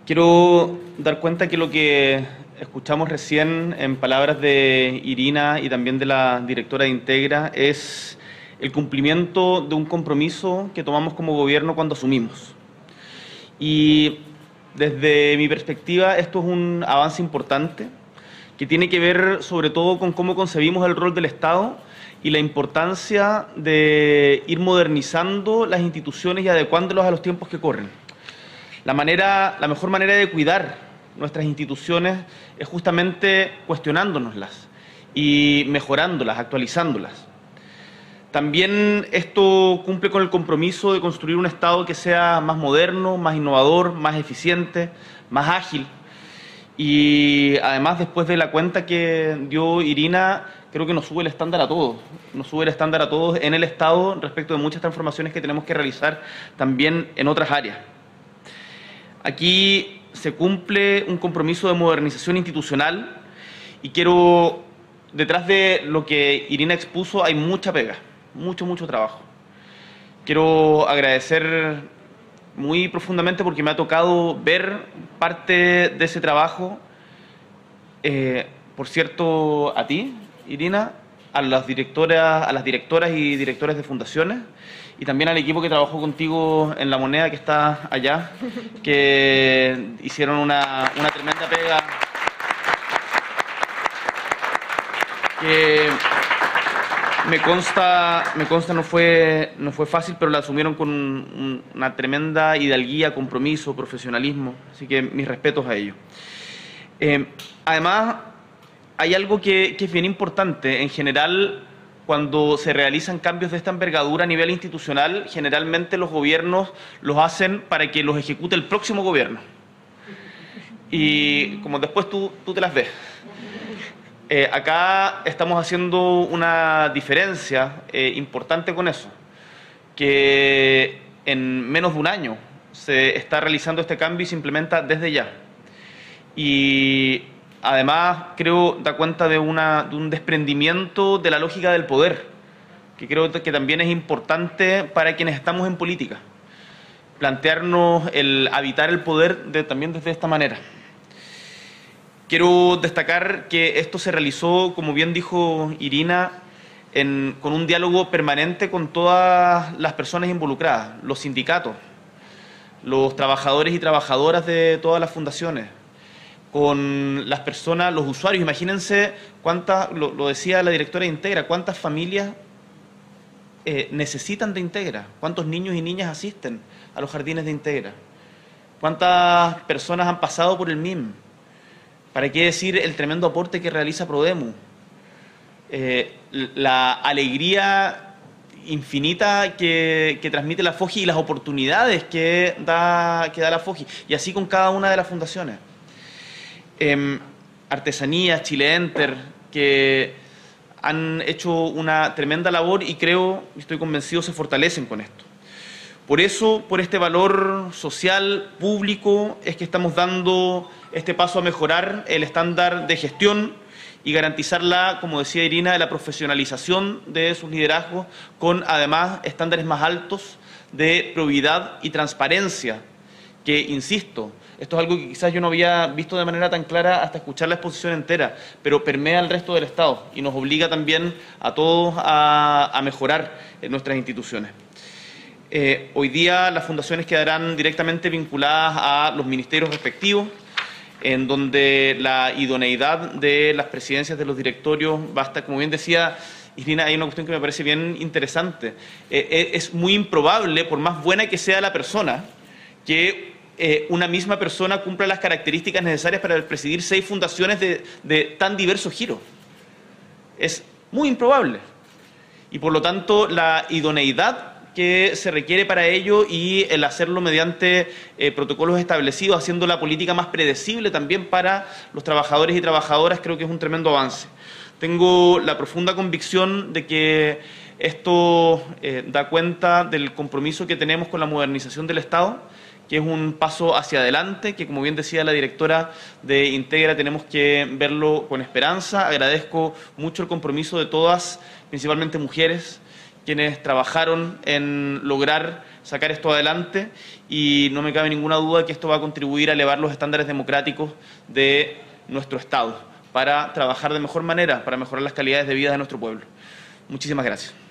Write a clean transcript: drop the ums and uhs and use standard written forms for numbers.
Quiero dar cuenta que lo que escuchamos recién en palabras de Irina y también de la directora de Integra es el cumplimiento de un compromiso que tomamos como gobierno cuando asumimos. Y desde mi perspectiva esto es un avance importante que tiene que ver sobre todo con cómo concebimos el rol del Estado y la importancia de ir modernizando las instituciones y adecuándolas a los tiempos que corren. La mejor manera de cuidar nuestras instituciones es justamente cuestionándonoslas y mejorándolas, actualizándolas. También esto cumple con el compromiso de construir un Estado que sea más moderno, más innovador, más eficiente, más ágil. Y además, después de la cuenta que dio Irina, creo que nos sube el estándar a todos. Nos sube el estándar a todos en el Estado respecto de muchas transformaciones que tenemos que realizar también en otras áreas. Aquí se cumple un compromiso de modernización institucional y detrás de lo que Irina expuso hay mucha pega, mucho trabajo. Quiero agradecer muy profundamente porque me ha tocado ver parte de ese trabajo. Por cierto, a ti, Irina, a las directoras y directores de fundaciones y también al equipo que trabajó contigo en La Moneda, que está allá, que hicieron una tremenda pega, que me consta no fue fácil, pero la asumieron con una tremenda hidalguía, compromiso, profesionalismo, así que mis respetos a ellos. Además, hay algo que es bien importante. En general, cuando se realizan cambios de esta envergadura a nivel institucional, generalmente los gobiernos los hacen para que los ejecute el próximo gobierno. Y como después tú te las ves. Acá estamos haciendo una diferencia importante con eso, que en menos de un año se está realizando este cambio y se implementa desde ya. Y además, creo, da cuenta de un desprendimiento de la lógica del poder, que creo que también es importante para quienes estamos en política. Plantearnos el habitar el poder también desde esta manera. Quiero destacar que esto se realizó, como bien dijo Irina, con un diálogo permanente con todas las personas involucradas, los sindicatos, los trabajadores y trabajadoras de todas las fundaciones, con las personas, los usuarios. Imagínense lo decía la directora de Integra, cuántas familias necesitan de Integra, cuántos niños y niñas asisten a los jardines de Integra, cuántas personas han pasado por el MIM, para qué decir el tremendo aporte que realiza Prodemu, la alegría infinita que transmite la FOGI y las oportunidades que da la FOGI, y así con cada una de las fundaciones. Artesanías, Chile Enter, que han hecho una tremenda labor y estoy convencido, se fortalecen con esto. Por eso, por este valor social, público, es que estamos dando este paso a mejorar el estándar de gestión y garantizar como decía Irina, la profesionalización de sus liderazgos con, además, estándares más altos de probidad y transparencia, que, insisto, esto es algo que quizás yo no había visto de manera tan clara hasta escuchar la exposición entera, pero permea al resto del Estado y nos obliga también a todos a mejorar en nuestras instituciones. Hoy día las fundaciones quedarán directamente vinculadas a los ministerios respectivos, en donde la idoneidad de las presidencias de los directorios va a estar, como bien decía Irina, hay una cuestión que me parece bien interesante. Es muy improbable, por más buena que sea la persona, que una misma persona cumpla las características necesarias para presidir 6 fundaciones de tan diversos giros. Es muy improbable. Y por lo tanto, la idoneidad que se requiere para ello y el hacerlo mediante protocolos establecidos, haciendo la política más predecible también para los trabajadores y trabajadoras, creo que es un tremendo avance. Tengo la profunda convicción de que esto da cuenta del compromiso que tenemos con la modernización del Estado, que es un paso hacia adelante, que, como bien decía la directora de Integra, tenemos que verlo con esperanza. Agradezco mucho el compromiso de todas, principalmente mujeres, quienes trabajaron en lograr sacar esto adelante y no me cabe ninguna duda que esto va a contribuir a elevar los estándares democráticos de nuestro Estado para trabajar de mejor manera, para mejorar las calidades de vida de nuestro pueblo. Muchísimas gracias.